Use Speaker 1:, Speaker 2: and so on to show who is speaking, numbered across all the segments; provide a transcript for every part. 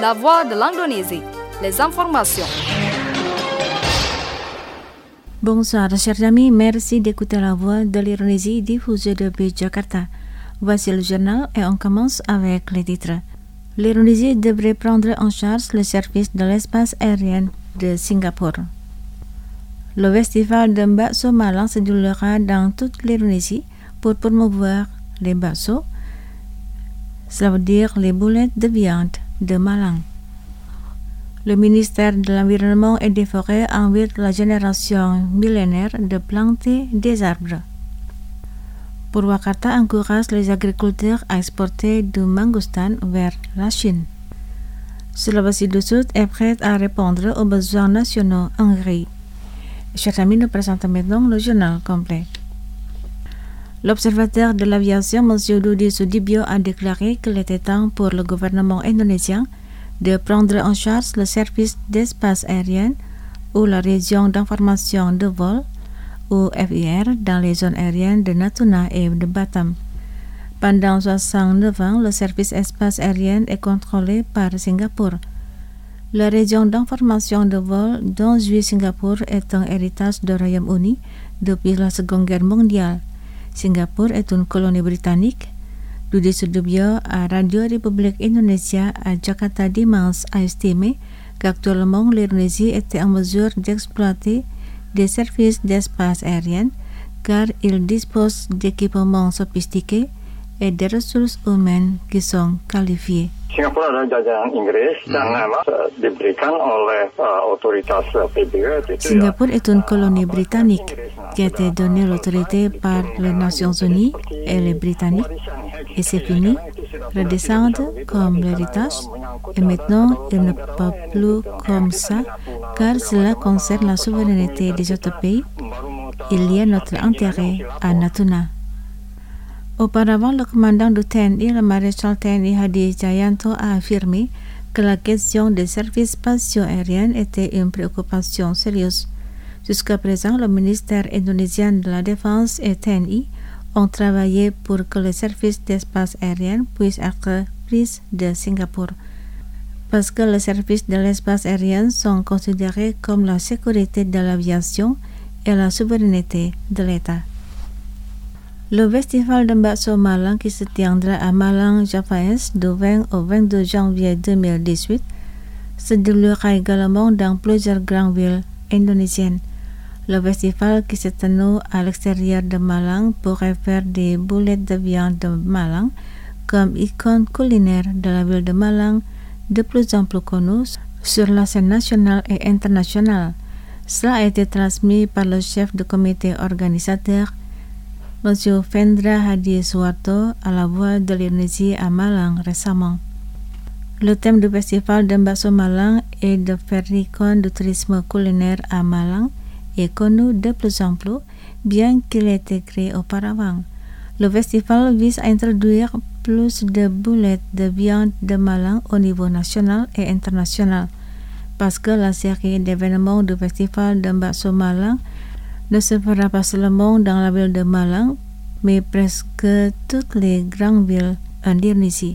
Speaker 1: La voix de l'Indonésie. Les informations.
Speaker 2: Bonsoir chers amis, merci d'écouter la voix de l'Indonésie diffusée depuis Jakarta. Voici le journal et on commence avec les titres. L'Indonésie devrait prendre en charge le service de l'espace aérien de Singapour. Le festival de bakso Malang se déroulera dans toute l'Indonésie pour promouvoir les bakso, cela veut dire les boulettes de viande de Malang. Le ministère de l'Environnement et des Forêts invite la génération millénaire de planter des arbres. Purwakarta encourage les agriculteurs à exporter du mangostan vers la Chine. Sulawesi du Sud est prête à répondre aux besoins nationaux en riz. Chers amis, nous présentons maintenant le journal complet. L'observateur de l'aviation, M. Dudi Sudibyo, a déclaré qu'il était temps pour le gouvernement indonésien de prendre en charge le service d'espace aérien ou la région d'information de vol ou FIR dans les zones aériennes de Natuna et de Batam. Pendant 69 ans, le service espace aérien est contrôlé par Singapour. La région d'information de vol dont jouit Singapour est un héritage du Royaume-Uni depuis la Seconde Guerre mondiale. Singapour est une colonie britannique. Dudi Sudibyo à Radio République Indonésia à Jakarta dimanche a estimé qu'actuellement l'Indonésie était en mesure d'exploiter des services d'espace aérien car il dispose d'équipements sophistiqués et des ressources humaines qui sont qualifiées.
Speaker 3: Singapura adalah jajahan Inggris dan memang diberikan oleh otoritas PBB.
Speaker 2: Singapour est une colonie britannique qui a été donnée l'autorité par les Nations Unies et les Britanniques et c'est fini, redescendre comme l'héritage et maintenant il ne peut plus comme ça car cela concerne la souveraineté des autres pays. Il y a notre intérêt à Natuna. Auparavant, le commandant du TNI, le maréchal TNI Hadi Jayanto, a affirmé que la question des services spatiaux aériens était une préoccupation sérieuse. Jusqu'à présent, le ministère indonésien de la Défense et TNI ont travaillé pour que les services d'espace aérien puissent être pris de Singapour, parce que les services de l'espace aérien sont considérés comme la sécurité de l'aviation et la souveraineté de l'État. Le festival de bakso Malang qui se tiendra à Malang Javaes du 20 au 22 janvier 2018 se déroulera également dans plusieurs grandes villes indonésiennes. Le festival qui se tenu à l'extérieur de Malang pourrait faire des boulettes de viande de Malang comme icône culinaire de la ville de Malang de plus en plus connue sur la scène nationale et internationale. Cela a été transmis par le chef du comité organisateur M. Vendra Hadi Suwarto à la voix de l'Indonésie à Malang récemment. Le thème du festival de bakso Malang est de faire l'icône du tourisme culinaire à Malang est connu de plus en plus, bien qu'il ait été créé auparavant. Le festival vise à introduire plus de boulettes de viande de Malang au niveau national et international, parce que la série d'événements du festival de bakso Malang ne se fera pas seulement dans la ville de Malang, mais presque toutes les grandes villes en Indonésie.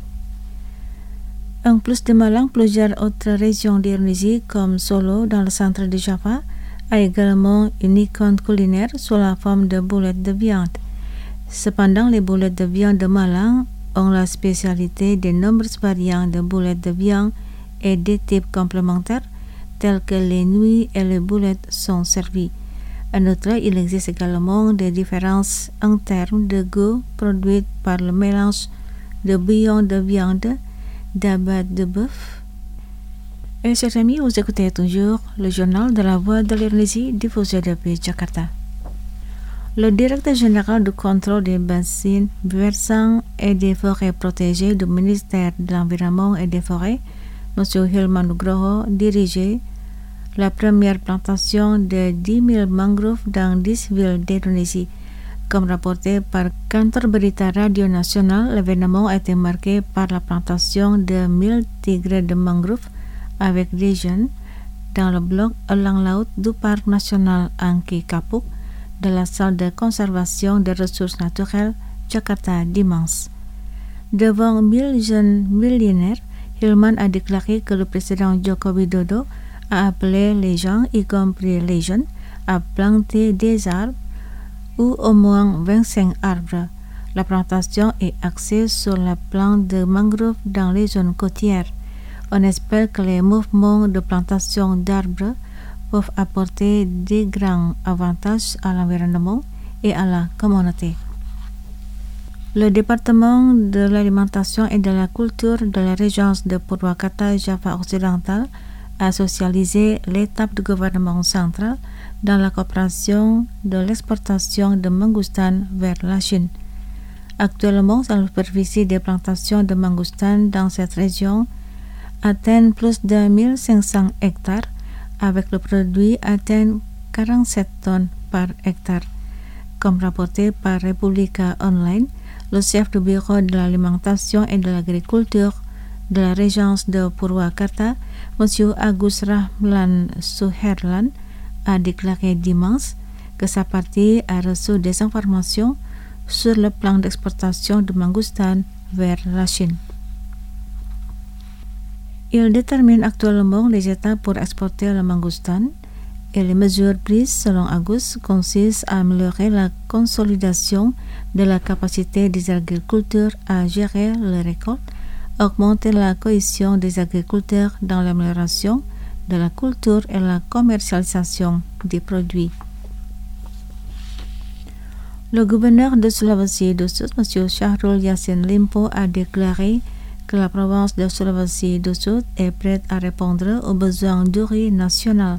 Speaker 2: En plus de Malang, plusieurs autres régions d'Indonésie, comme Solo dans le centre de Java, a également une icône culinaire sous la forme de boulettes de viande. Cependant, les boulettes de viande de Malang ont la spécialité des nombreuses variantes de boulettes de viande et des types complémentaires, tels que les nouilles et les boulettes sont servies. En outre, il existe également des différences en termes de goût produites par le mélange de bouillon de viande, d'abat de bœuf. Et chers amis, vous écoutez toujours le journal de la voix de l'Indonésie diffusé depuis Jakarta. Le directeur général du contrôle des bassins versants et des forêts protégées du ministère de l'Environnement et des Forêts, M. Hilman Nugroho, dirigeait la première plantation de 10 000 mangroves dans 10 villes d'Indonésie. Comme rapporté par Kantor Berita Radio Nasional, l'événement a été marqué par la plantation de 1000 tigres de mangroves avec des jeunes dans le bloc Elang Laut du Parc National Angke Kapuk de la salle de conservation des ressources naturelles Jakarta dimanche. Devant 1000 jeunes millénaires Hilman a déclaré que le président Joko Widodo a appelé les gens, y compris les jeunes, à planter des arbres ou au moins 25 arbres. La plantation est axée sur la plante de mangrove dans les zones côtières. On espère que les mouvements de plantation d'arbres peuvent apporter des grands avantages à l'environnement et à la communauté. Le département de l'alimentation et de la culture de la région de Purwakarta Java occidental a socialisé l'étape du gouvernement central dans la coopération de l'exportation de mangoustan vers la Chine. Actuellement, la superficie des plantations de mangoustan dans cette région atteint plus de 1500 hectares, avec le produit atteint 47 tonnes par hectare. Comme rapporté par Republica Online, le chef du bureau de l'alimentation et de l'agriculture de la région de Purwakarta, M. Agus Rahman Suherlan, a déclaré dimanche que sa partie a reçu des informations sur le plan d'exportation de mangoustan vers la Chine. Il détermine actuellement les étapes pour exporter le mangoustan et les mesures prises selon Agus consistent à améliorer la consolidation de la capacité des agriculteurs à gérer les récoltes, augmenter la cohésion des agriculteurs dans l'amélioration de la culture et la commercialisation des produits. Le gouverneur de Sulawesi du Sud, M. Syahrul Yassin Limpo, a déclaré que la province de Sulawesi du Sud est prête à répondre aux besoins du riz national.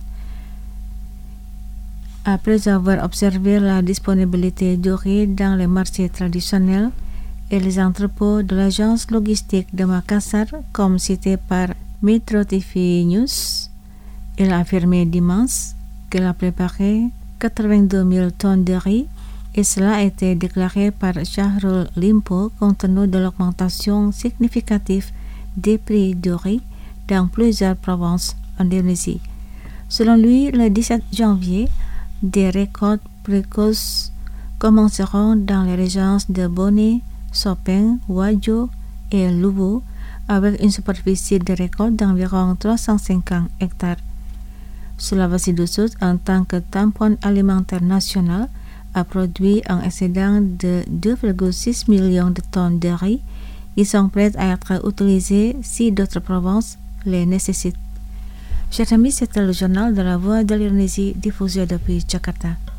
Speaker 2: Après avoir observé la disponibilité du riz dans les marchés traditionnels et les entrepôts de l'agence logistique de Makassar, comme cité par Metro TV News, il a affirmé dimanche qu'il a préparé 82 000 tonnes de riz et cela a été déclaré par Syahrul Limpo compte tenu de l'augmentation significative des prix du riz dans plusieurs provinces d'Indonésie. Selon lui, le 17 janvier, des récoltes précoces commenceront dans les régions de Bone, Sopeng, Wajo et Luwu avec une superficie de récolte d'environ 350 hectares. Sulawesi du Sud, en tant que tampon alimentaire national, a produit un excédent de 2,6 millions de tonnes de riz qui sont prêtes à être utilisées si d'autres provinces les nécessitent. Chers amis, c'était le journal de la Voix de l'Indonésie diffusé depuis Jakarta.